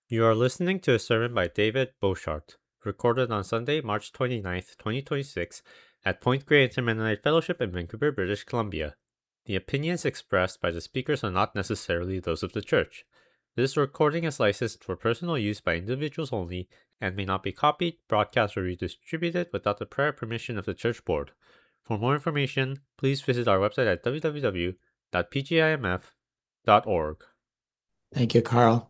You are listening to a sermon by David Beauchart, recorded on Sunday, March 29th, 2026, at Point Grey Intermennonite Fellowship in Vancouver, British Columbia. The opinions expressed by the speakers are not necessarily those of the church. This recording is licensed for personal use by individuals only and may not be copied, broadcast, or redistributed without the prior permission of the church board. For more information, please visit our website at www.pgimf.org. Thank you, Carl.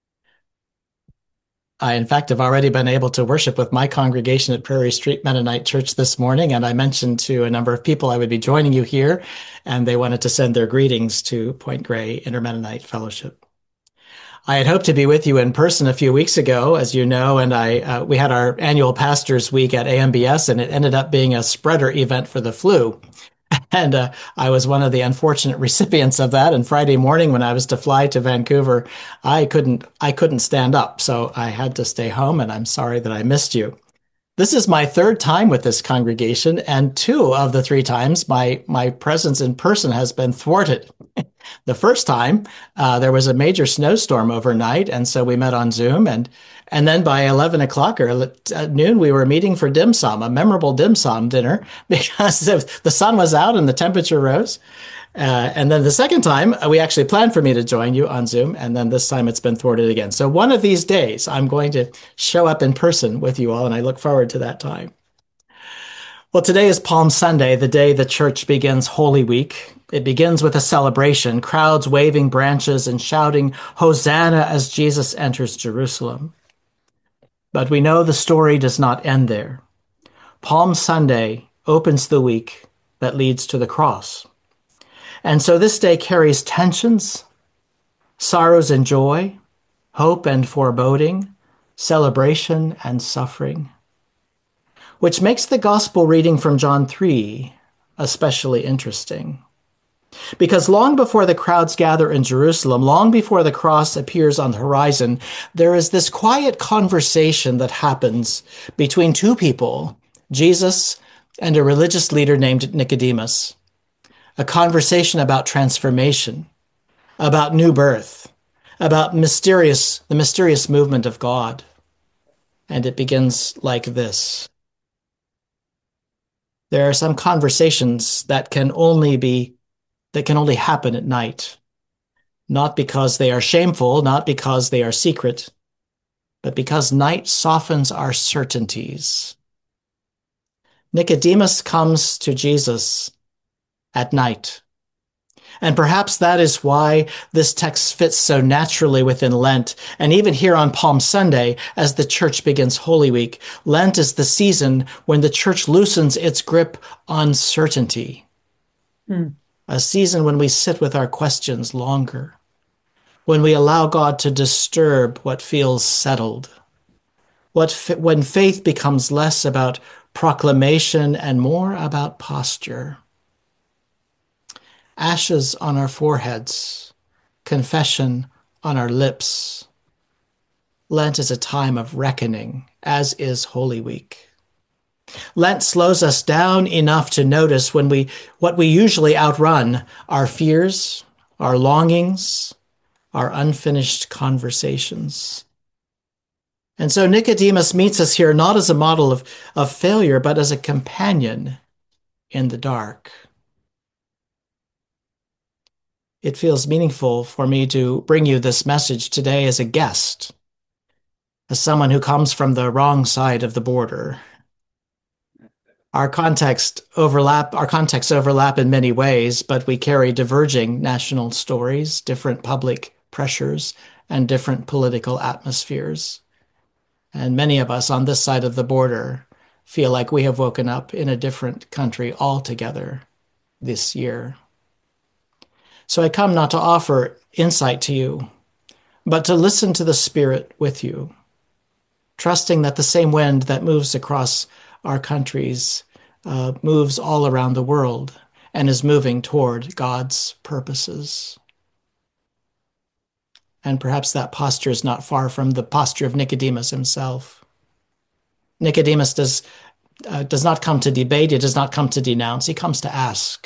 I, in fact, have already been able to worship with my congregation at Prairie Street Mennonite Church this morning, and I mentioned to a number of people I would be joining you here, and they wanted to send their greetings to Point Grey Intermennonite Fellowship. I had hoped to be with you in person a few weeks ago, as you know, and we had our annual Pastors Week at AMBS, and it ended up being a spreader event for the flu. And I was one of the unfortunate recipients of that. And Friday morning, when I was to fly to Vancouver, I couldn't stand up, so I had to stay home. And I'm sorry that I missed you. This is my third time with this congregation, and two of the three times my presence in person has been thwarted. The first time, there was a major snowstorm overnight, and so we met on Zoom, and then by 11 o'clock or at noon, we were meeting for dim sum, a memorable dim sum dinner, because the sun was out and the temperature rose. And then the second time, we actually planned for me to join you on Zoom, and then this time it's been thwarted again. So one of these days, I'm going to show up in person with you all, and I look forward to that time. Well, today is Palm Sunday, the day the church begins Holy Week. It begins with a celebration, crowds waving branches and shouting, "Hosanna," as Jesus enters Jerusalem. But we know the story does not end there. Palm Sunday opens the week that leads to the cross. And so this day carries tensions, sorrows and joy, hope and foreboding, celebration and suffering, which makes the gospel reading from John 3 especially interesting. Because long before the crowds gather in Jerusalem, long before the cross appears on the horizon, there is this quiet conversation that happens between two people, Jesus and a religious leader named Nicodemus. A conversation about transformation, about new birth, about the mysterious movement of God. And it begins like this. There are some conversations that can only happen at night, not because they are shameful, not because they are secret, but because night softens our certainties. Nicodemus comes to Jesus at night. And perhaps that is why this text fits so naturally within Lent. And even here on Palm Sunday, as the church begins Holy Week, Lent is the season when the church loosens its grip on certainty. A season when we sit with our questions longer, when we allow God to disturb what feels settled, when faith becomes less about proclamation and more about posture. Ashes on our foreheads, confession on our lips. Lent is a time of reckoning, as is Holy Week. Lent slows us down enough to notice what we usually outrun, our fears, our longings, our unfinished conversations. And so Nicodemus meets us here not as a model of failure, but as a companion in the dark. It feels meaningful for me to bring you this message today as a guest, as someone who comes from the wrong side of the border. Our contexts overlap in many ways, but we carry diverging national stories, different public pressures, and different political atmospheres. And many of us on this side of the border feel like we have woken up in a different country altogether this year. So I come not to offer insight to you, but to listen to the Spirit with you, trusting that the same wind that moves across our countries moves all around the world and is moving toward God's purposes. And perhaps that posture is not far from the posture of Nicodemus himself. Nicodemus does not come to debate, he does not come to denounce, he comes to ask.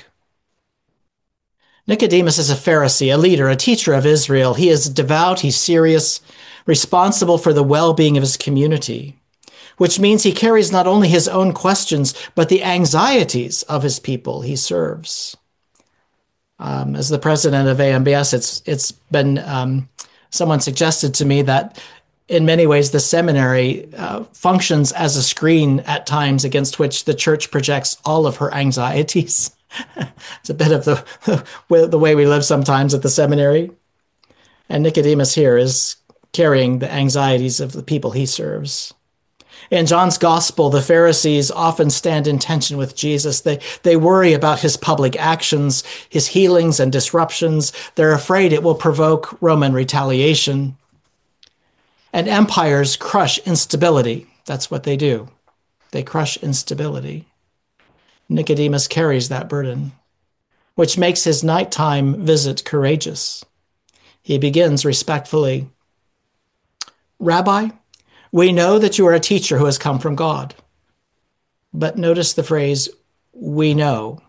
Nicodemus is a Pharisee, a leader, a teacher of Israel. He is devout, he's serious, responsible for the well-being of his community, which means he carries not only his own questions, but the anxieties of his people he serves. As the president of AMBS, it's been someone suggested to me that in many ways the seminary functions as a screen at times against which the church projects all of her anxieties. It's a bit of the way we live sometimes at the seminary. And Nicodemus here is carrying the anxieties of the people he serves. In John's gospel, the Pharisees often stand in tension with Jesus. They worry about his public actions, his healings and disruptions. They're afraid it will provoke Roman retaliation. And empires crush instability. That's what they do. They crush instability. Nicodemus carries that burden, which makes his nighttime visit courageous. He begins respectfully, "Rabbi, we know that you are a teacher who has come from God." But notice the phrase, "we know."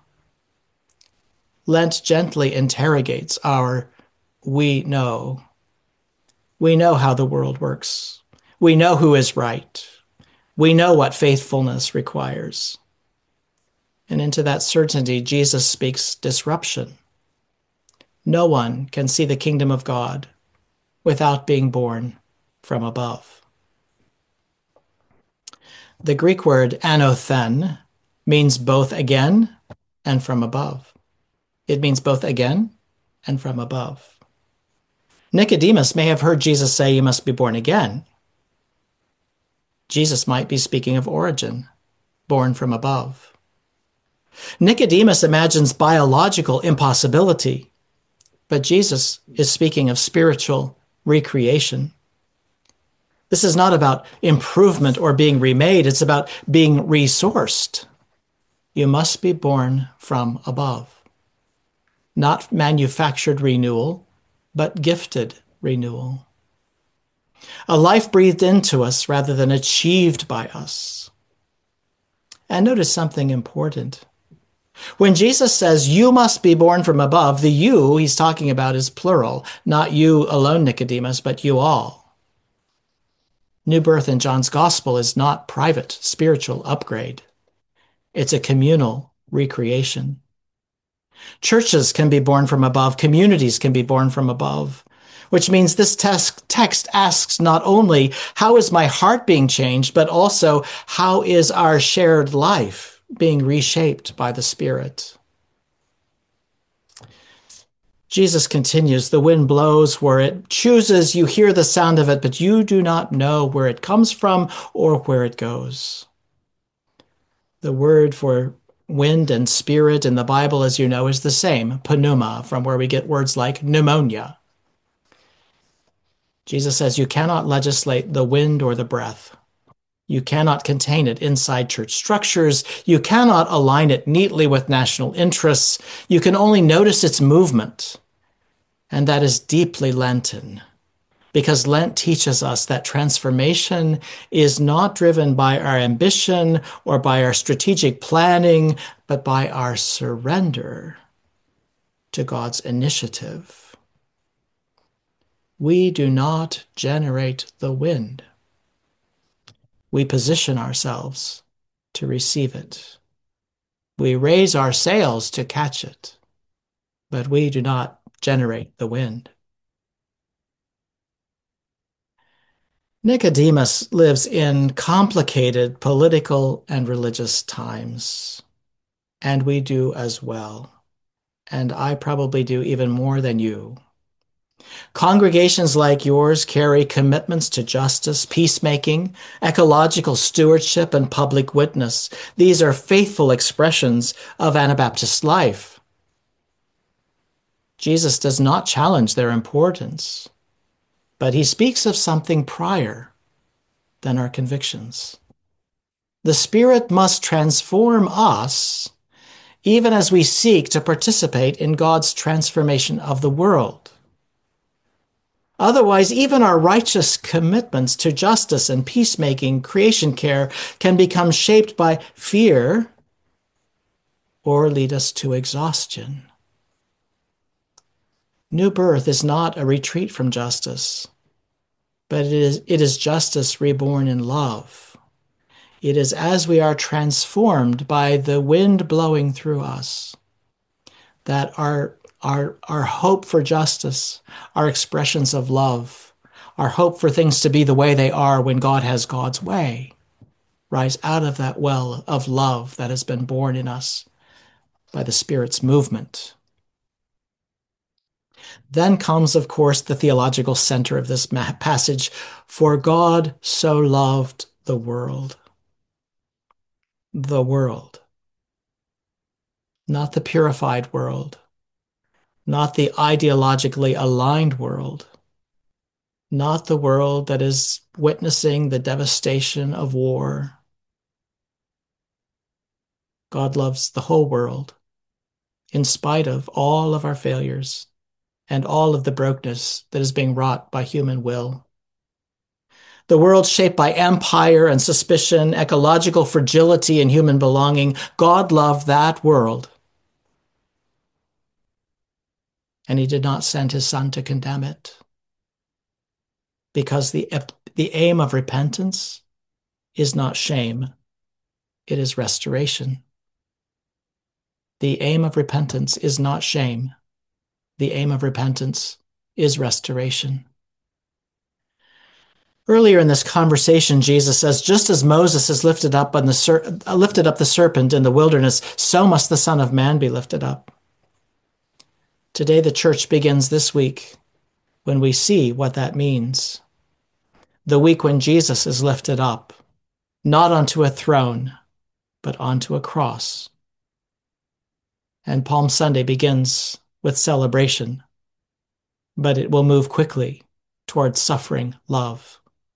Lent gently interrogates our "we know." We know how the world works. We know who is right. We know what faithfulness requires. And into that certainty, Jesus speaks disruption. No one can see the kingdom of God without being born from above. The Greek word anothen means both again and from above. It means both again and from above. Nicodemus may have heard Jesus say, "You must be born again." Jesus might be speaking of origin, born from above. Nicodemus imagines biological impossibility, but Jesus is speaking of spiritual recreation. This is not about improvement or being remade. It's about being resourced. You must be born from above. Not manufactured renewal, but gifted renewal. A life breathed into us rather than achieved by us. And notice something important. When Jesus says, "You must be born from above," the "you" he's talking about is plural, not you alone, Nicodemus, but you all. New birth in John's gospel is not private spiritual upgrade. It's a communal recreation. Churches can be born from above. Communities can be born from above, which means this text asks not only, how is my heart being changed, but also, how is our shared life being reshaped by the Spirit? Jesus continues, "The wind blows where it chooses. You hear the sound of it, but you do not know where it comes from or where it goes." The word for wind and spirit in the Bible, as you know, is the same, pneuma, from where we get words like pneumonia. Jesus says you cannot legislate the wind or the breath. You cannot contain it inside church structures. You cannot align it neatly with national interests. You can only notice its movement. And that is deeply Lenten, because Lent teaches us that transformation is not driven by our ambition or by our strategic planning, but by our surrender to God's initiative. We do not generate the wind. We position ourselves to receive it. We raise our sails to catch it, but we do not generate the wind. Nicodemus lives in complicated political and religious times, and we do as well. And I probably do even more than you. Congregations like yours carry commitments to justice, peacemaking, ecological stewardship, and public witness. These are faithful expressions of Anabaptist life. Jesus does not challenge their importance, but he speaks of something prior than our convictions. The Spirit must transform us even as we seek to participate in God's transformation of the world. Otherwise, even our righteous commitments to justice and peacemaking, creation care, can become shaped by fear or lead us to exhaustion. New birth is not a retreat from justice. but it is justice reborn in love. It is as we are transformed by the wind blowing through us that our hope for justice, our expressions of love, our hope for things to be the way they are when God has God's way, rise out of that well of love that has been born in us by the Spirit's movement. Then comes, of course, the theological center of this passage. For God so loved the world. The world. Not the purified world. Not the ideologically aligned world. Not the world that is witnessing the devastation of war. God loves the whole world, in spite of all of our failures and all of the brokenness that is being wrought by human will. The world shaped by empire and suspicion, ecological fragility and human belonging. God loved that world. And he did not send his son to condemn it. Because the aim of repentance is not shame, it is restoration. The aim of repentance is not shame. The aim of repentance is restoration. Earlier in this conversation, Jesus says, just as Moses has lifted up the serpent in the wilderness, so must the Son of Man be lifted up. Today, the church begins this week when we see what that means. The week when Jesus is lifted up, not onto a throne, but onto a cross. And Palm Sunday begins with celebration, but it will move quickly towards suffering love.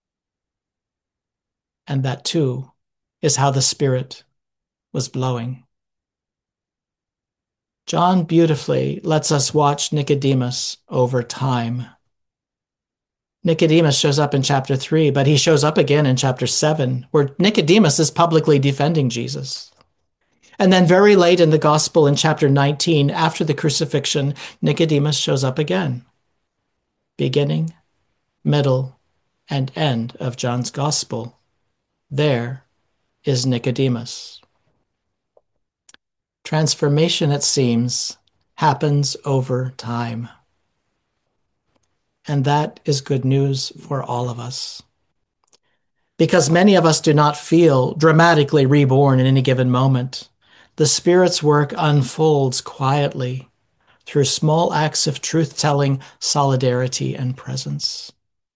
And that too is how the Spirit was blowing. John beautifully lets us watch Nicodemus over time. Nicodemus shows up in chapter 3, but he shows up again in chapter 7, where Nicodemus is publicly defending Jesus. And then very late in the gospel in chapter 19, after the crucifixion, Nicodemus shows up again. Beginning, middle, and end of John's gospel. There is Nicodemus. Transformation, it seems, happens over time. And that is good news for all of us. Because many of us do not feel dramatically reborn in any given moment. The Spirit's work unfolds quietly through small acts of truth-telling, solidarity, and presence.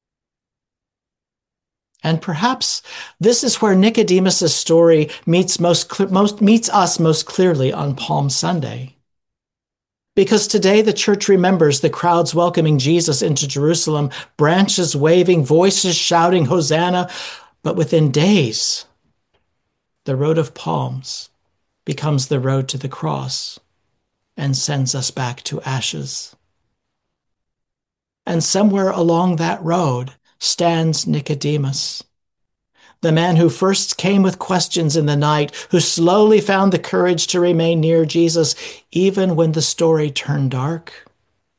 And perhaps this is where Nicodemus' story meets us most clearly on Palm Sunday. Because today the church remembers the crowds welcoming Jesus into Jerusalem, branches waving, voices shouting, Hosanna. But within days, the road of palms becomes the road to the cross and sends us back to ashes. And somewhere along that road stands Nicodemus, the man who first came with questions in the night, who slowly found the courage to remain near Jesus, even when the story turned dark.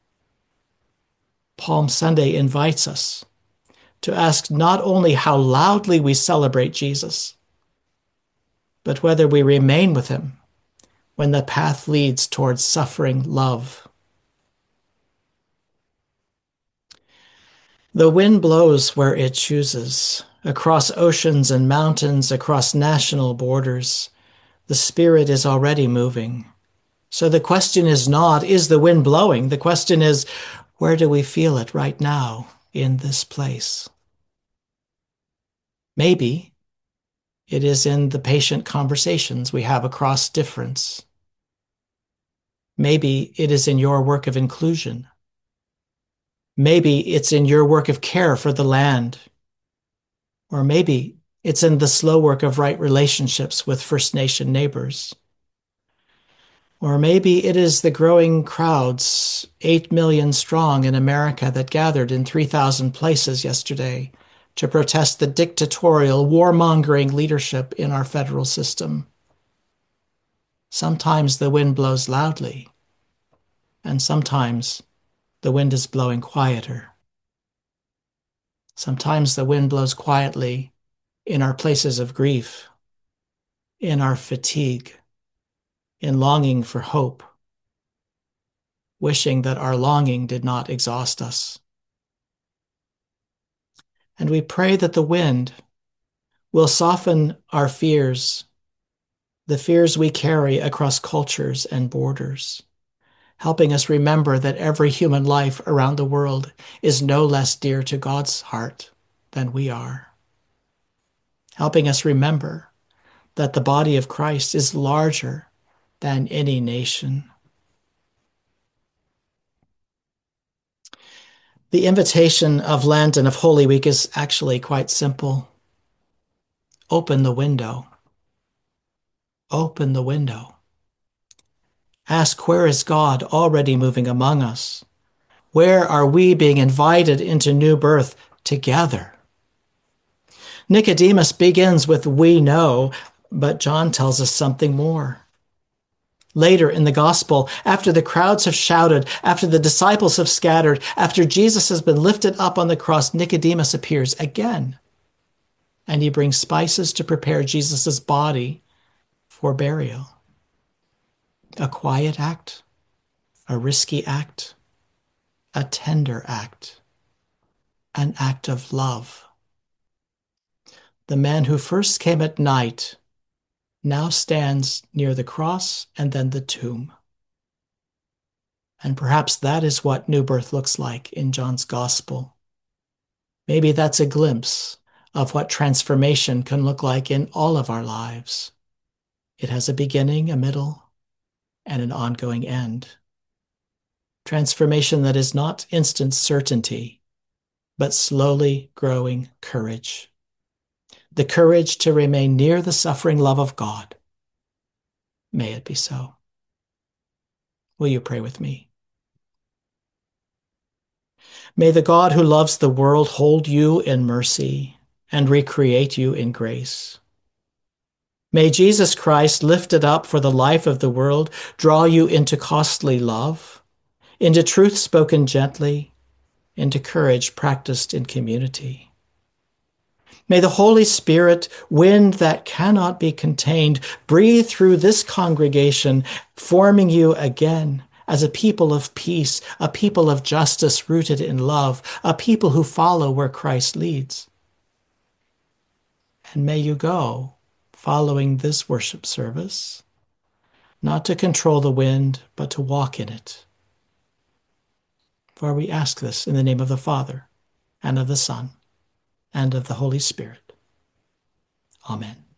Palm Sunday invites us to ask not only how loudly we celebrate Jesus, but whether we remain with him when the path leads towards suffering love. The wind blows where it chooses, across oceans and mountains, across national borders. The Spirit is already moving. So the question is not, is the wind blowing? The question is, where do we feel it right now in this place? Maybe it is in the patient conversations we have across difference. Maybe it is in your work of inclusion. Maybe it's in your work of care for the land. Or maybe it's in the slow work of right relationships with First Nation neighbors. Or maybe it is the growing crowds, 8 million strong in America, that gathered in 3,000 places yesterday to protest the dictatorial, warmongering leadership in our federal system. Sometimes the wind blows loudly, and sometimes the wind is blowing quieter. Sometimes the wind blows quietly in our places of grief, in our fatigue, in longing for hope, wishing that our longing did not exhaust us. And we pray that the wind will soften our fears, the fears we carry across cultures and borders, helping us remember that every human life around the world is no less dear to God's heart than we are, helping us remember that the body of Christ is larger than any nation. The invitation of Lent and of Holy Week is actually quite simple. Open the window. Open the window. Ask, where is God already moving among us? Where are we being invited into new birth together? Nicodemus begins with "we know," but John tells us something more. Later in the gospel, after the crowds have shouted, after the disciples have scattered, after Jesus has been lifted up on the cross, Nicodemus appears again. And he brings spices to prepare Jesus' body for burial. A quiet act, a risky act, a tender act, an act of love. The man who first came at night now stands near the cross and then the tomb. And perhaps that is what new birth looks like in John's gospel. Maybe that's a glimpse of what transformation can look like in all of our lives. It has a beginning, a middle, and an ongoing end. Transformation that is not instant certainty, but slowly growing courage. The courage to remain near the suffering love of God. May it be so. Will you pray with me? May the God who loves the world hold you in mercy and recreate you in grace. May Jesus Christ, lifted up for the life of the world, draw you into costly love, into truth spoken gently, into courage practiced in community. May the Holy Spirit, wind that cannot be contained, breathe through this congregation, forming you again as a people of peace, a people of justice rooted in love, a people who follow where Christ leads. And may you go, following this worship service, not to control the wind, but to walk in it. For we ask this in the name of the Father, and of the Son, and of the Holy Spirit. Amen.